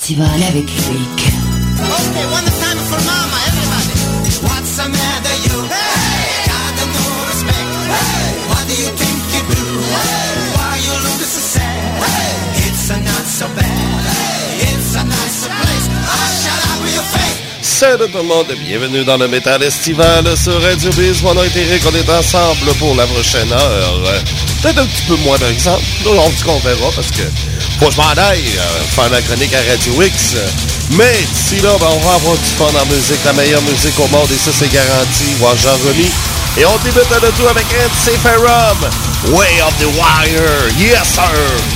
Estival avec Rick. Okay, one time for mama, everybody. What's the matter, you? Hey! Got no respect. Hey! What do you think you do? Hey! Why you look so sad? Hey! It's not so bad. Hey! It's a nice place. Oh, shut up with your face. Salut tout le monde, bienvenue dans le métal estival sur Radio Biz. Mon nom est Eric, on est ensemble pour la prochaine heure. Peut-être un petit peu moins par exemple, en tout cas on verra parce que faut que je m'en aille faire la chronique à Radio X. Mais d'ici là, ben, on va avoir du fun en musique, la meilleure musique au monde et ça c'est garanti. Voir Jean Remy. Et on débute le tout avec Anti Ferrum, Way of the Wire, yes sir!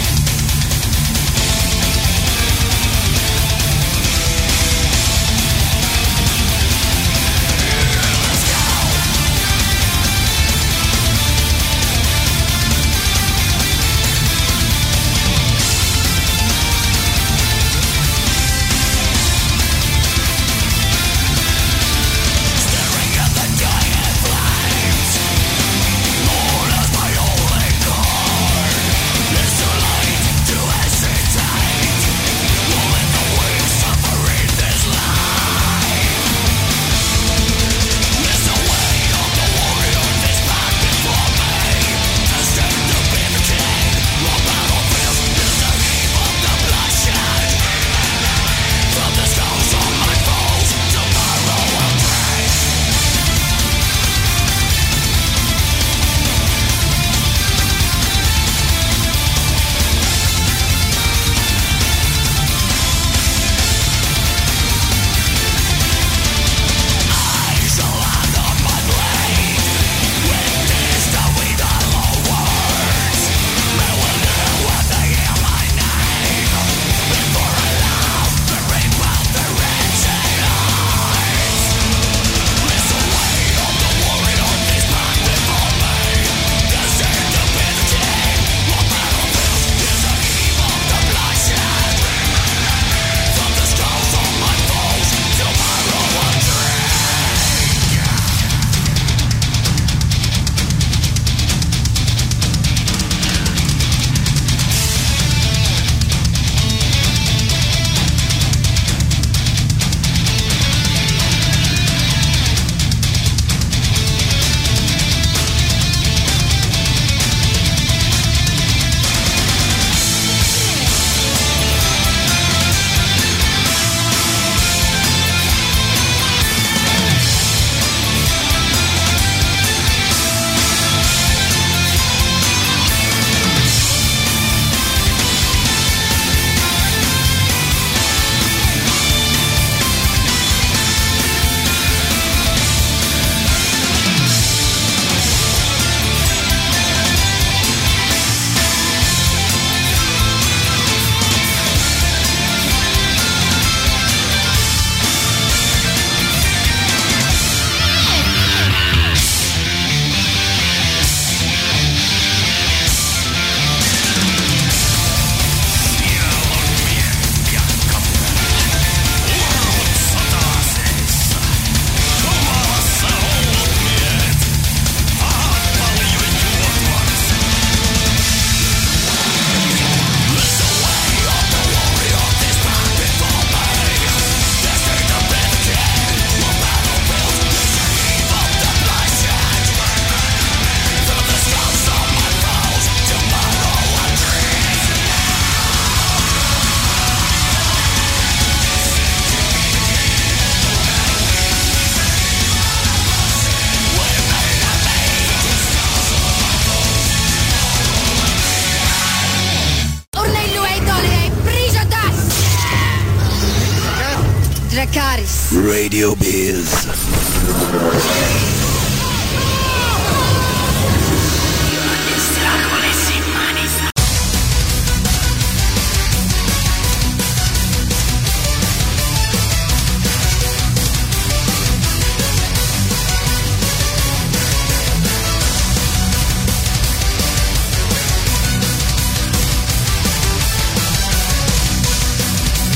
Radio Biz.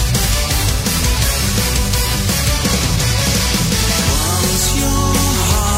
Once your heart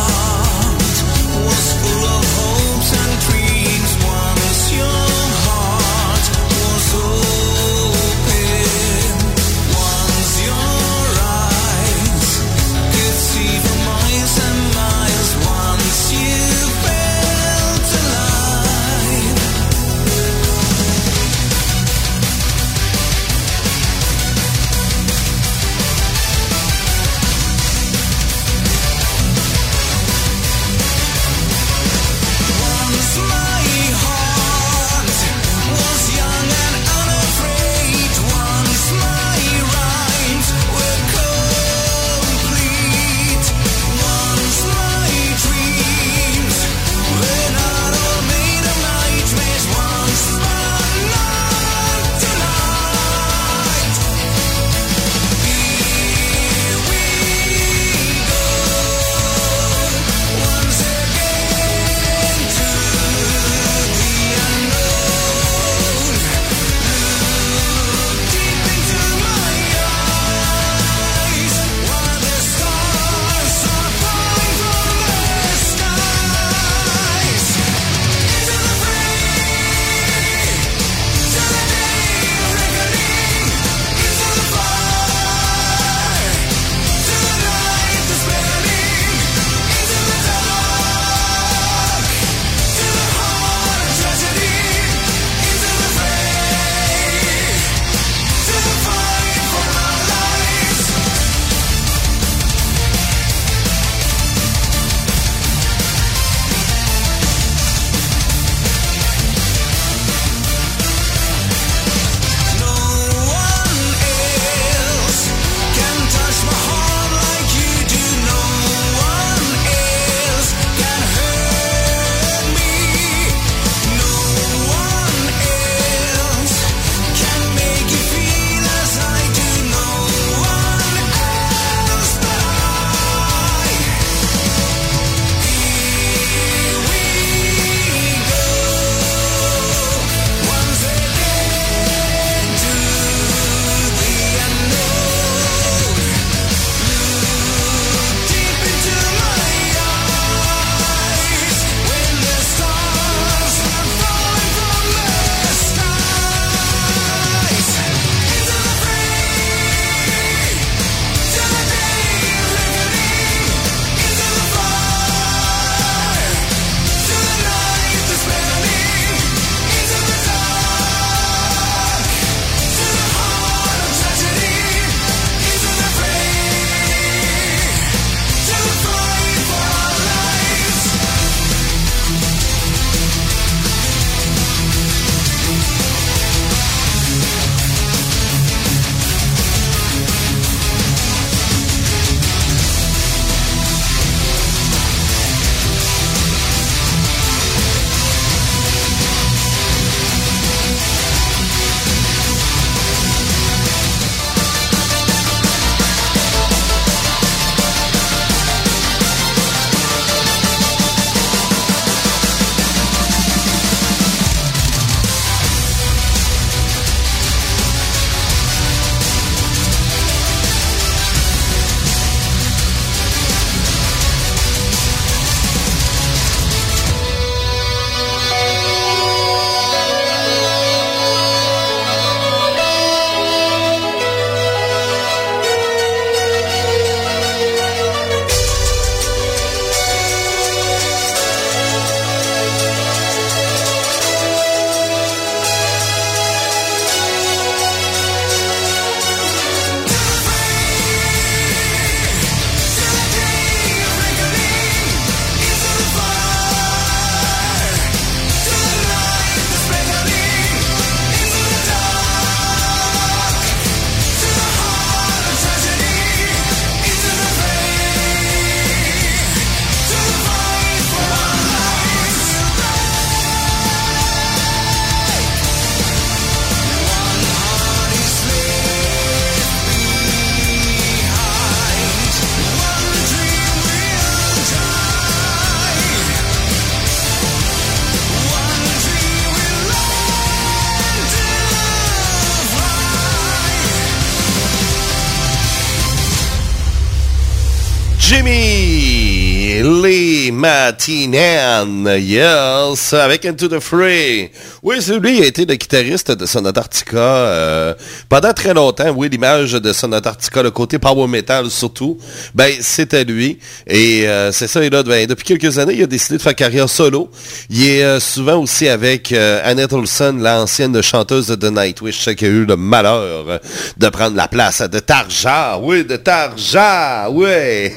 Jimmy Lee Matinan, yes, avec Into the Fray. Oui, lui a été le guitariste de Son Antarctica pendant très longtemps. Oui, l'image de Son Antarctica, le côté power metal surtout, ben c'était lui. Et c'est ça, et là, depuis quelques années, il a décidé de faire carrière solo. Il est souvent aussi avec Annette Olson, l'ancienne chanteuse de The Nightwish, qui a eu le malheur de prendre la place de Tarja. Oui, de Tarja, oui.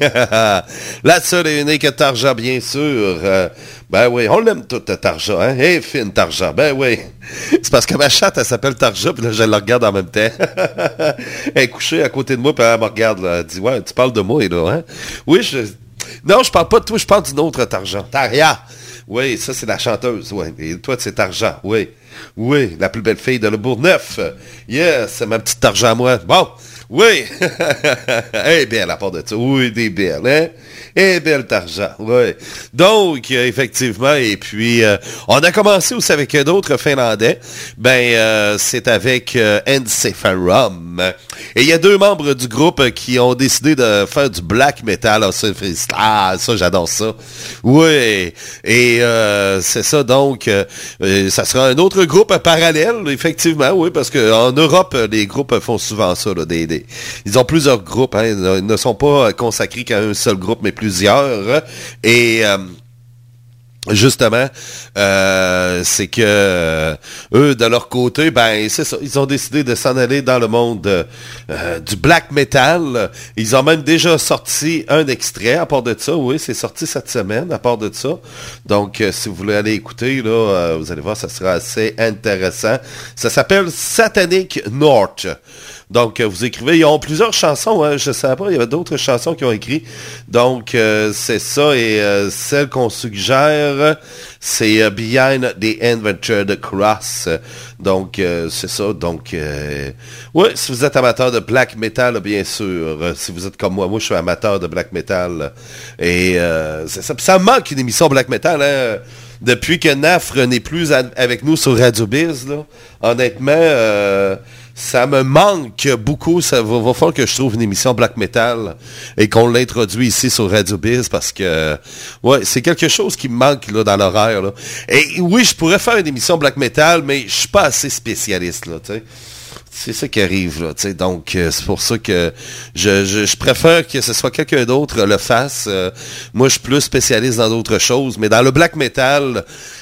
La seule et unique Tarja, bien sûr. Ben oui, on l'aime toute, Tarja, hein? Hey, fine Tarja, ben oui. C'est parce que ma chatte, elle s'appelle Tarja, puis là, je la regarde en même temps. Elle est couchée à côté de moi, puis elle me regarde, là. Elle dit, ouais, tu parles de moi, là, hein? Oui, non, je parle pas de toi, je parle d'une autre Tarja. Taria. Oui, ça, c'est la chanteuse, oui. Et toi, c'est Tarja, oui. Oui, la plus belle fille de Le Bourgneuf. Yes, c'est ma petite Tarja à moi. Bon, oui. Elle est belle à part de ça. Oui, des belles, hein? Et belle Tarja, oui. Donc, effectivement, et puis, on a commencé aussi avec d'autres Finlandais. C'est avec Encephalum. Et il y a 2 membres du groupe qui ont décidé de faire du black metal. Ah, ça, j'adore ça. Oui. Et c'est ça, donc, ça sera un autre groupe parallèle, effectivement, oui, parce qu'en Europe, les groupes font souvent ça, là, ils ont plusieurs groupes, hein, ils ne sont pas consacrés qu'à un seul groupe, mais plusieurs, et justement, c'est que eux, de leur côté, c'est ça, ils ont décidé de s'en aller dans le monde du black metal. Ils ont même déjà sorti un extrait, à part de ça, oui, c'est sorti cette semaine, à part de ça. Donc, si vous voulez aller écouter, là, vous allez voir, ça sera assez intéressant. Ça s'appelle Satanic North. Donc, vous écrivez, ils ont plusieurs chansons, hein, je ne savais pas, il y avait d'autres chansons qui ont écrit. Donc, c'est ça, et celle qu'on suggère, c'est Behind the Invented Cross. Donc, c'est ça. Donc, oui, si vous êtes amateur de black metal, bien sûr. Si vous êtes comme moi je suis amateur de black metal. Et c'est ça. Puis ça me manque une émission black metal, hein. Depuis que Nafre n'est plus avec nous sur Radio Biz, là, honnêtement, ça me manque beaucoup. Ça va falloir que je trouve une émission black metal et qu'on l'introduit ici sur Radio Biz parce que, ouais, c'est quelque chose qui me manque là, dans l'horaire. Là. Et oui, je pourrais faire une émission black metal, mais je suis pas assez spécialiste, là, tu sais. C'est ça qui arrive, là, tu sais. Donc, c'est pour ça que je préfère que ce soit quelqu'un d'autre le fasse. Moi, je suis plus spécialiste dans d'autres choses, mais dans le black metal,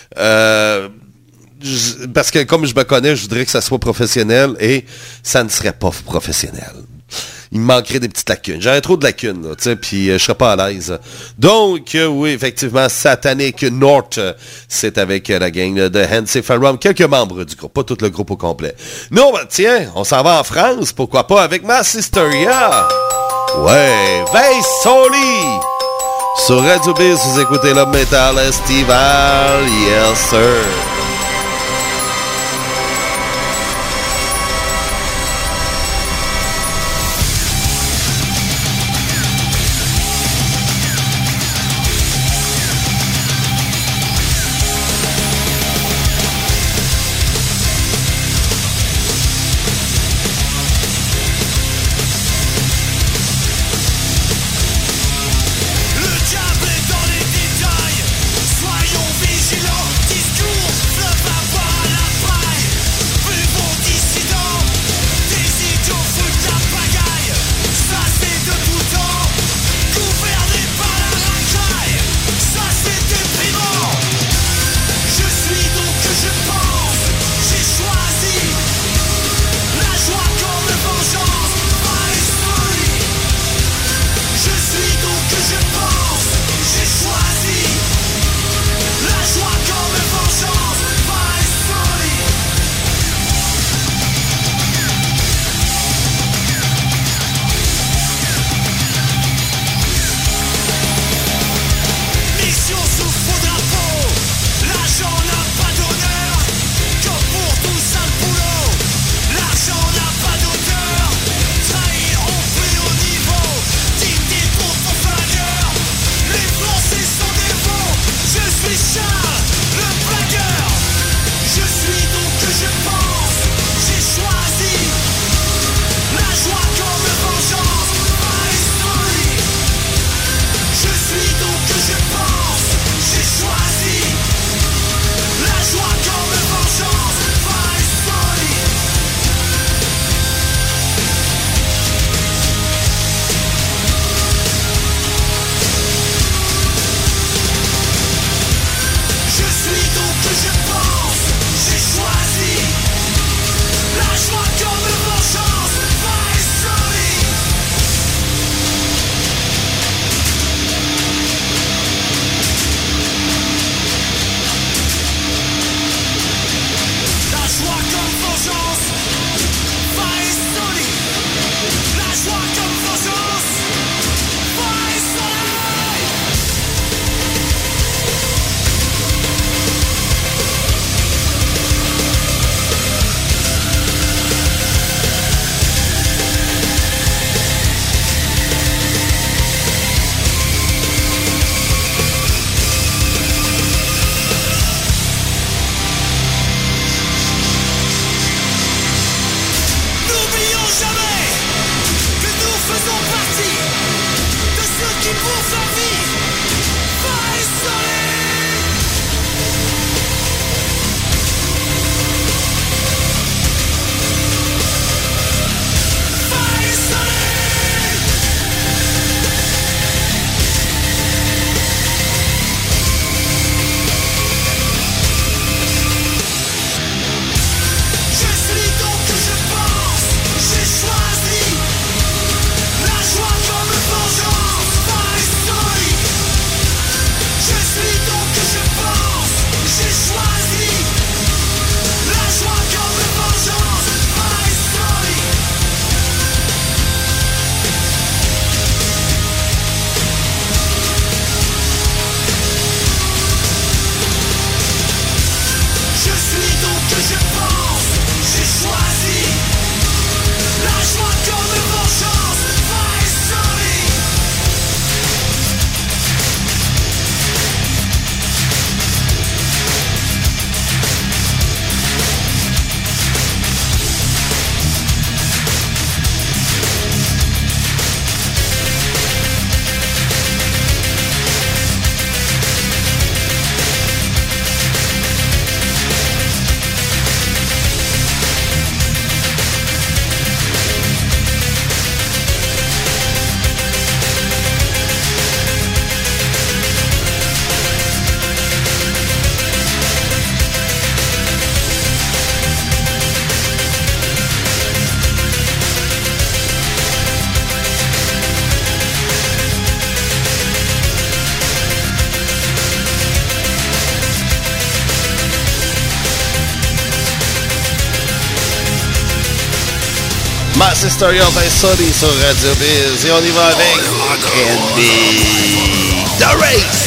parce que comme je me connais, je voudrais que ça soit professionnel et ça ne serait pas professionnel. Il me manquerait des petites lacunes. J'aurais trop de lacunes, tu sais, puis je serais pas à l'aise. Donc, oui, effectivement, Satanic North, c'est avec la gang de Encephalum, quelques membres du groupe, pas tout le groupe au complet. Nous, tiens, on s'en va en France, pourquoi pas, avec Mass Hysteria. Ouais, Veille Soli. Sur Radio Biz, vous écoutez le Metal Estival, yes sir. Le diable est dans les détails. Soyons vigilants, discours Mass Hysteria by Sony sur Radio Biz. Et on y va avec R&B The Race.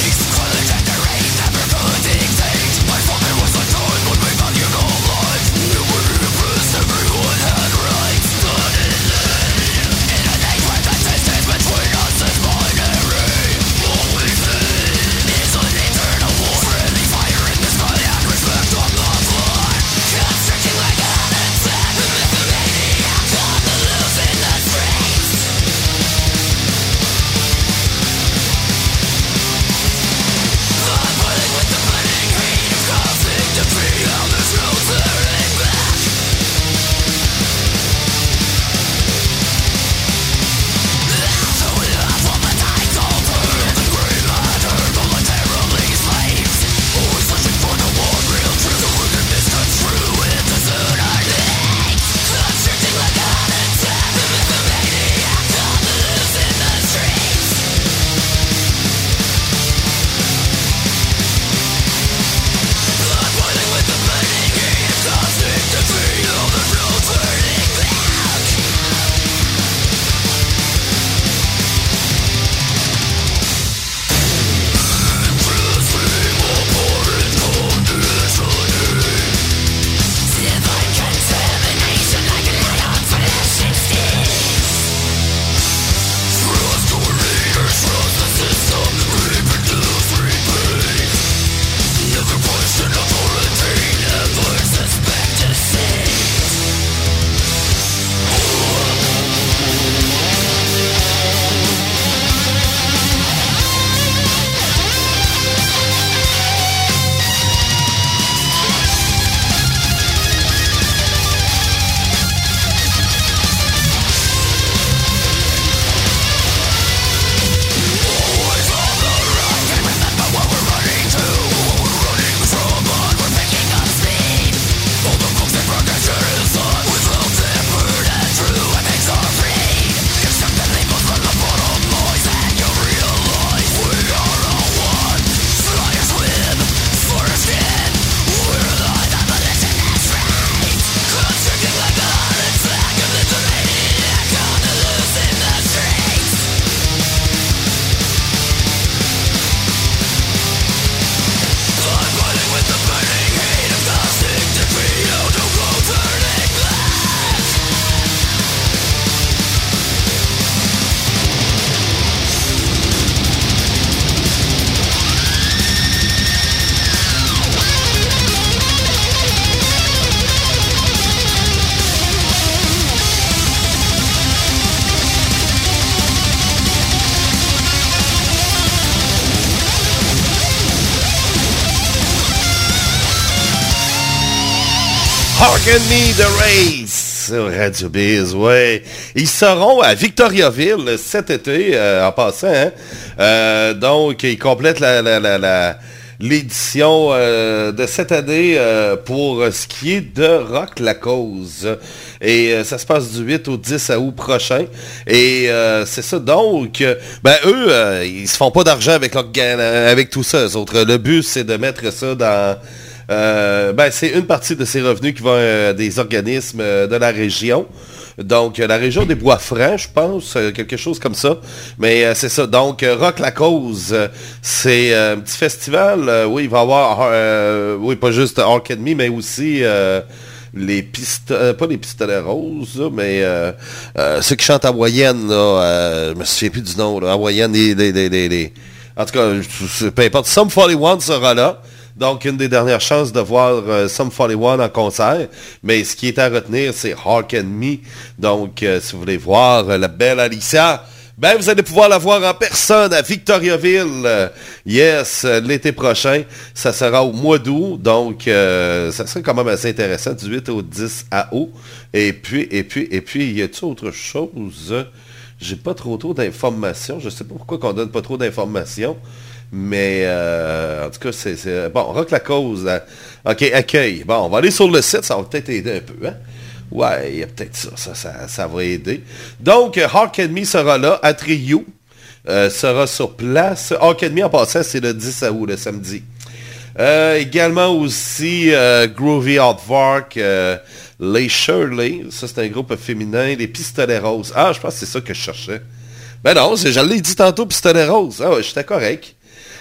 Hearken Me The Race sur Radio Biz, ouais. Ils seront à Victoriaville cet été, en passant, hein. Donc, ils complètent l'édition de cette année pour ce qui est de Rock La Cause. Et ça se passe du 8 au 10 août prochain. Et c'est ça, donc, eux, ils se font pas d'argent avec tout ça. Eux autres. Le but, c'est de mettre ça dans... c'est une partie de ces revenus qui vont à des organismes de la région. Donc, la région des Bois-Francs, je pense, quelque chose comme ça. Mais c'est ça. Donc, Rock La Cause, c'est un petit festival. Oui, il va y avoir, oui, pas juste Hearken Me, mais aussi les pas les pistolets roses, là, mais ceux qui chantent hawaïenne, là, je me souviens plus du nom, là, hawaïenne, en tout cas, peu importe, Sum 41 sera là. Donc, une des dernières chances de voir Sum 41 en concert. Mais ce qui est à retenir, c'est Hearken Me. Donc, si vous voulez voir la belle Alicia, vous allez pouvoir la voir en personne à Victoriaville. Yes, l'été prochain. Ça sera au mois d'août. Donc, ça serait quand même assez intéressant, du 8 au 10 août. Et puis, y a-t-il autre chose? J'ai pas trop d'informations. Je sais pas pourquoi qu'on donne pas trop d'informations. Mais, en tout cas, c'est... Bon, Rock La Cause. Hein. OK, accueil. Bon, on va aller sur le site. Ça va peut-être aider un peu, hein? Ouais, il y a peut-être ça va aider. Donc, Hearken Me sera là. Atriou sera sur place. Hearken Me, en passant, c'est le 10 août, le samedi. Également aussi, Groovy Aardvark, les Shirley. Ça, c'est un groupe féminin. Les Pistolets Roses. Ah, je pense que c'est ça que je cherchais. Ben non, je l'ai dit tantôt, Pistolets Roses. Ah ouais, j'étais correct.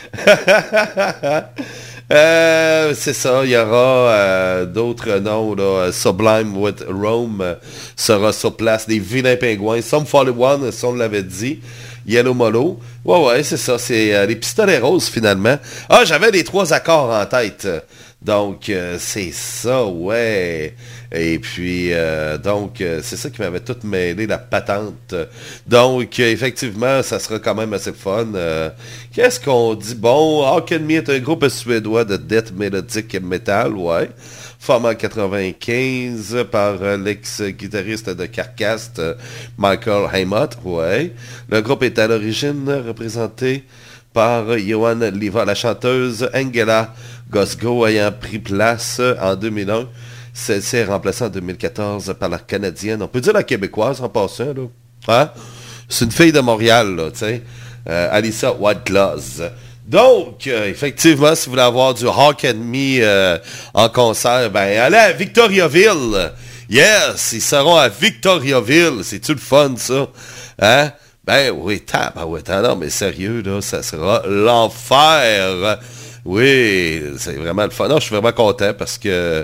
C'est ça, il y aura d'autres noms, là. Sublime with Rome sera sur place, des vilains pingouins, Sum 41, si on l'avait dit, Yellow Molo, ouais, c'est ça, c'est les Pistolets Roses finalement. Ah, j'avais les 3 accords en tête, donc c'est ça, ouais. Et puis, c'est ça qui m'avait tout mêlé, la patente. Donc, effectivement, ça sera quand même assez fun. Qu'est-ce qu'on dit? Bon, Hearken Me est un groupe suédois de death melodic metal, ouais. Formé en 95 par l'ex-guitariste de Carcass, Michael Amott, ouais. Le groupe est à l'origine représenté par Johan Liva, la chanteuse Angela Gosgo ayant pris place en 2001. Celle-ci est remplacée en 2014 par la Canadienne. On peut dire la Québécoise en passant, là. Hein? C'est une fille de Montréal, là, tu sais. Alicia Whiteclaws. Donc, effectivement, si vous voulez avoir du Hearken Me en concert, allez à Victoriaville. Yes, ils seront à Victoriaville. C'est-tu le fun, ça? Hein? Oui, non, mais sérieux, là, ça sera l'enfer. Oui, c'est vraiment le fun. Non, je suis vraiment content parce que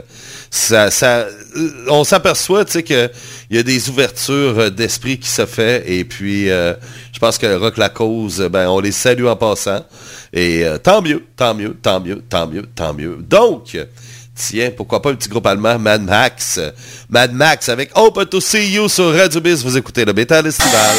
on s'aperçoit, tu sais, qu'il y a des ouvertures d'esprit qui se fait et puis je pense que Rock La Cause, on les salue en passant et tant mieux. Donc, tiens, pourquoi pas un petit groupe allemand, Mad Max avec Open to See You sur Radio Biz. Vous écoutez le Métal Estival.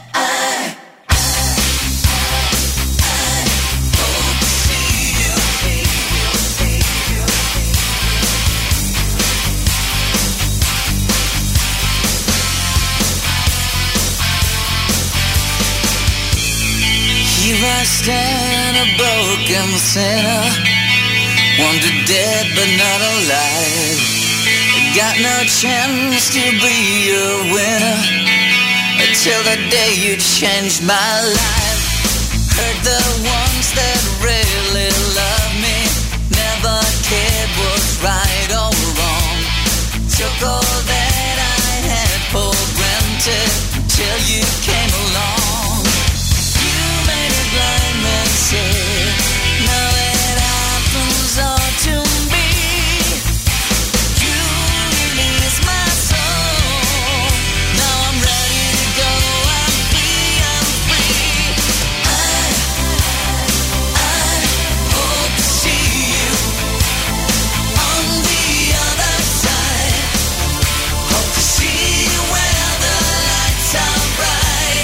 I stand a broken sinner, wanted dead but not alive. Got no chance to be a winner until the day you changed my life. Hurt the ones that really loved me, never cared what's right or wrong. Took all that I had for granted till you came along. Blind man said, now it happens all to me. You release my soul. Now I'm ready to go. I'm free. I hope to see you on the other side. Hope to see you where the lights are bright.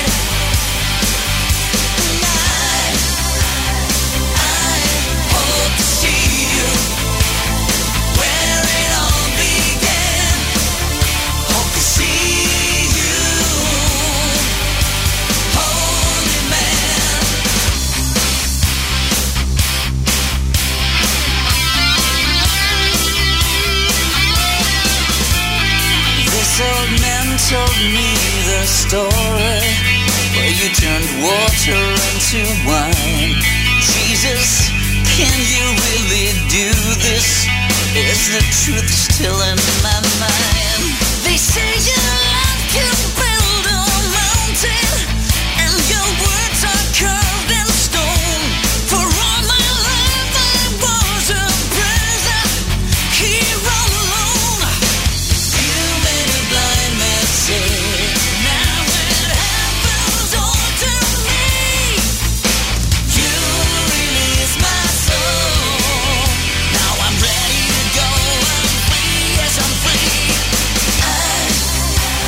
told me the story where you turned water into wine. Jesus, can you really do this? Is the truth still in my mind? They say your love can build a mountain, and your words are carved in stone. For all my life I was a prisoner, here all alone. You made a blind man say, now it happens all to me. You release my soul. Now I'm ready to go. I'm free, yes I'm free. I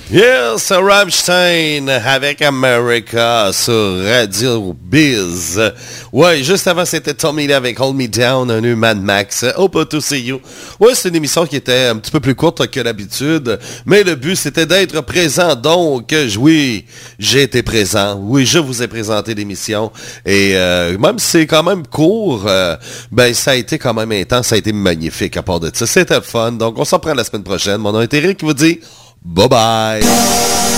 Yes, Rammstein avec America sur Radio Biz. Ouais, juste avant, c'était Tommy Lee avec Hold Me Down, un Mad Max. Hope to see you. Ouais, c'est une émission qui était un petit peu plus courte que d'habitude, mais le but, c'était d'être présent. Donc, oui, j'ai été présent. Oui, je vous ai présenté l'émission. Et même si c'est quand même court, ben, ça a été quand même intense. Ça a été magnifique à part de ça. C'était fun. Donc, on s'en prend la semaine prochaine. Mon nom est Eric qui vous dit bye bye.